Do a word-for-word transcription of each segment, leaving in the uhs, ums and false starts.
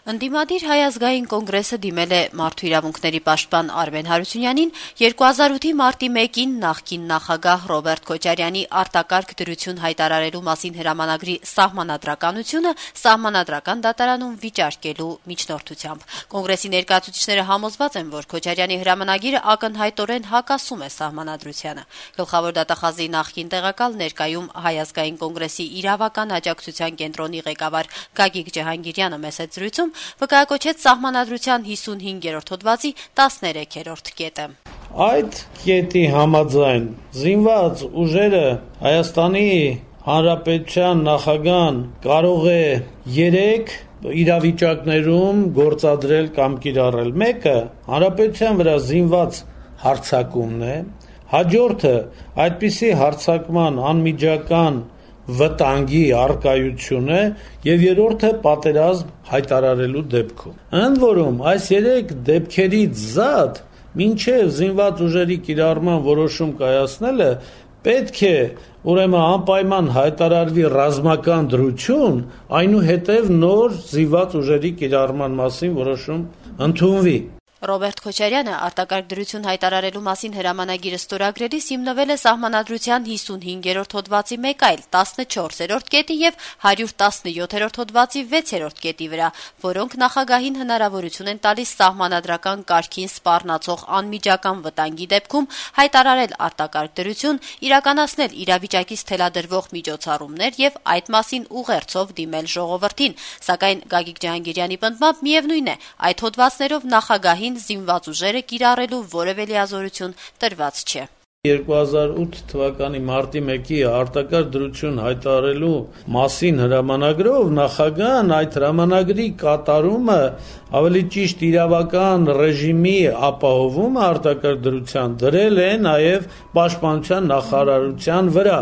Ընդդիմադիր Հայ ազգային կոնգրեսը դիմել է Մարդու իրավունքների պաշտպան Արմեն Հարությունյանին երկու հազար ութի մարտի մեկին նախկին նախագահ Ռոբերտ Քոչարյանի արտակարգ դրություն հայտարարելու մասին հրամանագրի սահմանադրականությունը սահմանադրական դատարանում վիճարկելու միջնորդությամբ։ Կոնգրեսի ներկայացուցիչները համոզված են, որ Քոչարյանի հրամանագիրը ակնհայտորեն հակասում է սահմանադրությանը։ Գլխավոր դատախազի նախկին տեղակալ ներկայում Հայ ազգային կոնգրեսի իրավական աջակցության կենտրոնի ղեկավար Գագիկ Ջհանգիրյանը մեծ զրույցում վկայակոչեց սահմանադրության հիսունհինգերորդ հոդվածի տասներեքերորդ կետը։ Այդ կետի համաձայն զինված ուժերը Հայաստանի Հանրապետության նախագահան կարող է երեք իրավիճակներում գործադրել կամ կիրառել։ Մեկը հանրապետության վրա զինված հարձակումն է, հաջորդը այդպիսի հարձակման անմիջական վտանգի առկայությունը եւ երրորդը պատերազմ հայտարարելու դեպքում։ Ընդ որում այս երեք դեպքերից զատ մինչեւ զինված ուժերի կիրառման որոշում կայացնելը պետք է ուրեմն անպայման հայտարարվի ռազմական դրություն, այնուհետև նոր զինված ուժերի կիրառման մասին որոշում ընդունվի։ Ռոբերտ Քոչարյանը արտակարգ դրություն հայտարարելու մասին հրամանագիրը ստորագրելիս հիմնվել է սահմանադրության հիսունհինգերորդ հոդվածի մեկ այլ տասնչորսերորդ կետի եւ հարյուր տասնյոթերորդ հոդվածի վեցերորդ կետի վրա, որոնք նախագահին հնարավորություն են տալիս սահմանադրական կարգին սպառնացող անմիջական վտանգի դեպքում հայտարարել արտակարգ դրություն, իրականացնել իրավիճակից թելադրվող միջոցառումներ եւ այդ մասին ուղերձով դիմել ժողովրդին, սակայն Գագիկ Ջհանգիրյանի պնդմամբ միևնույն է, այդ հոդվածներով նախագահին զինված ուժերը կիրառելու որևէ լիազորություն տրված չէ։ երկու հազար ութ թվականի մարտի մեկի արտակարգ դրություն հայտարարելու մասին հրամանագրով նախագահան այդ հրամանագրի կատարումը, ավելի ճիշտ իրավական ռեժիմի ապահովումը արտակարգ դրության դրել է նաև պաշտպանության նախարարության վրա,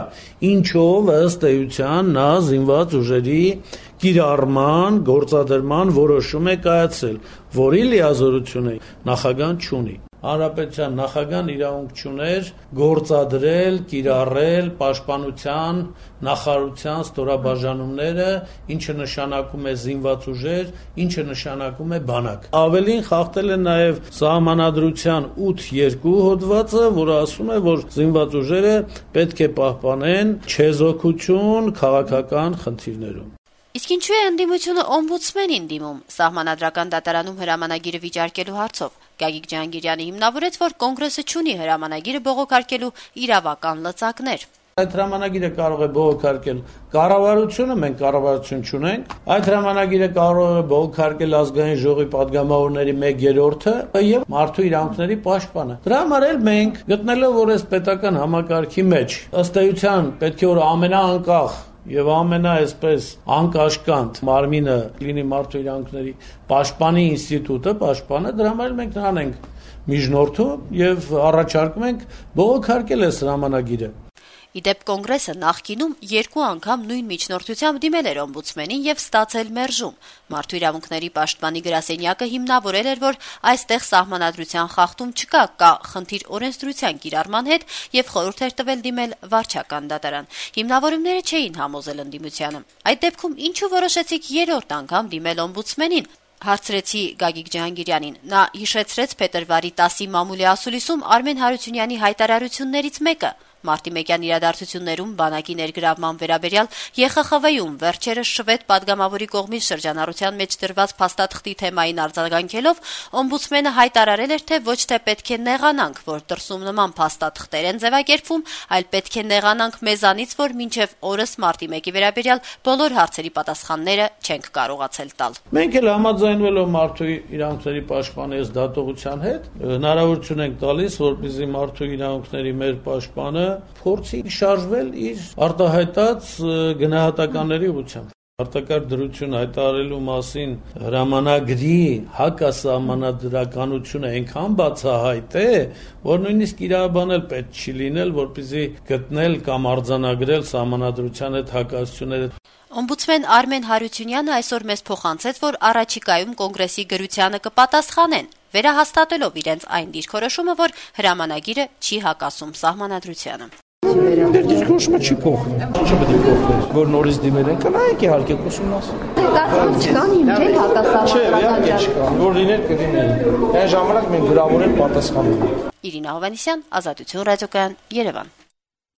ինչով ըստ էության նա զինված ուժերի կիրառման, գործադրման որոշում է կայացրել, որի լիազորությունը նախագահան չունի։ Հանրապետության նախագահան իրավունք չուներ գործադրել, կիրառել պաշտպանության նախարարության ստորաբաժանումները, ինչը նշանակում է զինված ուժեր, ինչը նշանակում է բանակ։ Ավելին խախտել է նաև սահմանադրության ութ երկու հոդվածը, որը ասում է, որ զինված ուժերը պետք է պահպանեն չեզոքություն քաղաքական խնդիրներում։ Իսկ ինչու է ընդդիմությունը օմբուդսմենին դիմում սահմանադրական դատարանում հրամանագիրը վիճարկելու հարցով։ Գագիկ Ջհանգիրյանը հիմնավորեց, որ կոնգրեսը չունի հրամանագիրը բողոքարկելու իրավական լծակներ։ Այդ հրամանագիրը կարող է բողոքարկել կառավարությունը, մենք կառավարություն չունենք։ Այդ հրամանագիրը կարող է բողոքարկել ազգային ժողովի падգամավորների մեկ երրորդը եւ մարդու իրավունքների պաշտպանը։ Դրա համար էլ մենք գտնելով, որ այս պետական համակարգի մեջ ըստ էության պետք է որ ամենաանկախ եւ ամենա այսպես անկաշկանդ մարմինը լինի մարդու իրավունքների պաշտպանի ինստիտուտը, պաշտպանը, դրա համար մենք նրան ենք միջնորդում եւ առաջարկում ենք բողոքարկել այս հրամանագիրը։ Իդեպ կոնգրեսը նախկինում երկու անգամ նույն միջնորդությամբ դիմել էր օմբուդսմենին եւ ստացել մերժում։ Մարդու իրավունքների պաշտպանի գրասենյակը հիմնավորել էր, որ այստեղ սահմանադրության խախտում չկա, կա խնդիր օրենսդրության կիրառման հետ եւ խորհուրդ էր տվել դիմել վարչական դատարան։ Հիմնավորումները չէին համոզել ընդդիմությանը։ Այդ դեպքում ինչու որոշեցիք երրորդ անգամ դիմել օմբուդսմենին։ Հարցրեցի Գագիկ Ջհանգիրյանին։ Նա հիշեցրեց փետրվարի տասի մամուլի ասուլիսում Արմեն Հարությունյանի հայտարարություններից մեկը։ Մարտի մեկյան իրադարձություններում բանակի ներգրավման վերաբերյալ Ե Խ Խ V-ում վերջերս շվեդ падգամավորի կողմից շրջանառության մեջ դրված փաստաթղթի թեմային արձագանքելով օմբուդսմենը հայտարարել էր, թե ոչ թե պետք է նեղանանք, որ դրսում նման փաստաթղթեր են ձևակերպվում, այլ պետք է նեղանանք մեզանից, որ մինչև օրս մարտի մեկի վերաբերյալ բոլոր հարցերի պատասխանները չենք կարողացել տալ։ Մենք էլ համաձայնվելով մարդու իրավունքների պաշտպանի այս դատողության հետ հնարավորություն ենք տալիս, որպեսզի մարդու իրավունքների մեր պաշտպանը փորձի շարժվել իր արտահայտած գնահատականների ուղղությամբ։ Արտակարգ դրություն հայտարարելու մասին հրամանագրի հակասահմանադրականությունը այնքան բացահայտ է, որ նույնիսկ իրավաբանել պետք չի լինել, որպեսզի գտնել կամ արձանագրել սահմանադրության հետ հակասությունները։ Օմբուդսմեն Արմեն Հարությունյանը այսօր մեզ փոխանցեց, որ առաջիկայում կոնգրեսի գրությանը կպատասխանեն, վերահաստատելով իրենց այն դիրքորոշումը, որ հրամանագիրը չի հակասում սահմանադրությանը։ Դեր դիսկուրսը չի փոխվում։ Չպետք է փոխվի, որ նորից դիմել են, կնայեք իհարկե ուսումնաս։ Կացած չկան հիմքեր հակասահմանական չկան, որ լիներ կլիներ։ Այն ժամանակ մենք գրավորել պատասխանում ենք։ Իրինա Հովհաննիսյան, Ազատություն ռադիոկայան, Երևան։